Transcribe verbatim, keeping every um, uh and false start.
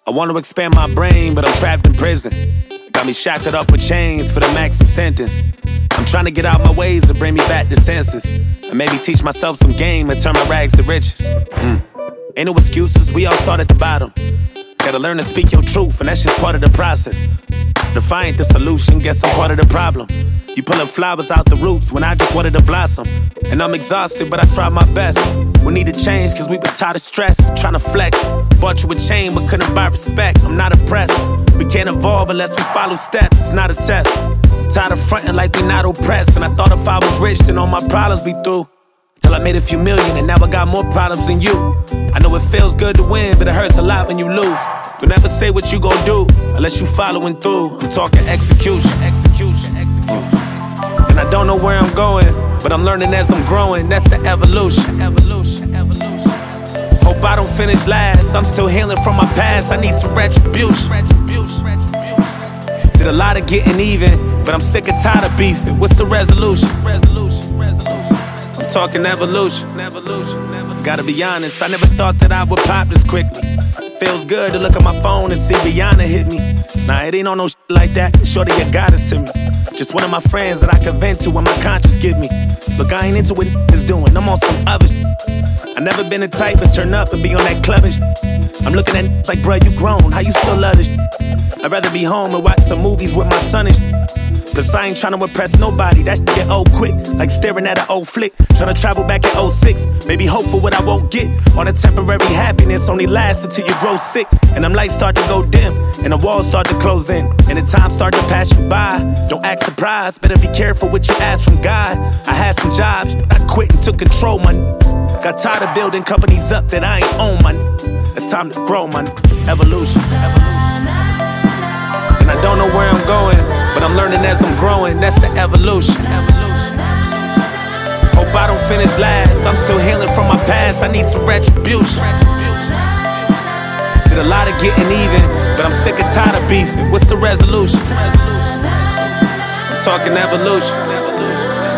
I want to expand my brain, but I'm trapped in prison. Got me shackled up with chains for the maximum sentence. I'm trying to get out my ways to bring me back to senses, and maybe teach myself some game and turn my rags to riches. Mm. Ain't no excuses, we all start at the bottom. Gotta learn to speak your truth, and that's just part of the process. Defiant the solution, guess I'm part of the problem. You pulling flowers out the roots when I just wanted to blossom. And I'm exhausted, but I tried my best. We need to change, cause we was tired of stress, trying to flex. Bought you a chain, but couldn't buy respect. I'm not impressed. We can't evolve unless we follow steps, it's not a test. Tired of fronting like we not oppressed. And I thought if I was rich, then all my problems be through. Till I made a few million, and now I got more problems than you. I know it feels good to win, but it hurts a lot when you lose. You'll never say what you gon' do unless you following through. I'm talking execution. Execution, execution. And I don't know where I'm going, but I'm learning as I'm growing. That's the evolution. Evolution, evolution. Hope I don't finish last. I'm still healing from my past. I need some retribution. Retribution, retribution. Did a lot of getting even, but I'm sick and tired of beefing. What's the resolution? Resolution, resolution. I'm talking evolution. Evolution, evolution. Gotta be honest, I never thought that I would pop this quickly. Feels good to look at my phone and see Rihanna hit me. Nah, it ain't on no shit like that. Shorty, you got us to me. Just one of my friends that I can vent to when my conscience get me. Look, I ain't into what is doing. I'm on some other shit. I never been the type to turn up and be on that clever shit. I'm looking at like, bruh, you grown. How you still love this shit? I'd rather be home and watch some movies with my son and shit. Plus I ain't tryna impress nobody, that shit get old quick. Like staring at an old flick, tryna travel back in oh six. Maybe hope for what I won't get. All the temporary happiness only lasts until you grow sick. And them lights start to go dim, and the walls start to close in, and the time start to pass you by. Don't act surprised, better be careful what you ask from God. I had some jobs, I quit and took control, man. Got tired of building companies up that I ain't own, man. It's time to grow, man. Evolution, evolution. And I don't know where I'm going, but I'm learning as I'm growing, that's the evolution. Evolution. Hope I don't finish last, I'm still healing from my past, I need some retribution. Did a lot of getting even, but I'm sick and tired of beefing. What's the resolution? I'm talking evolution.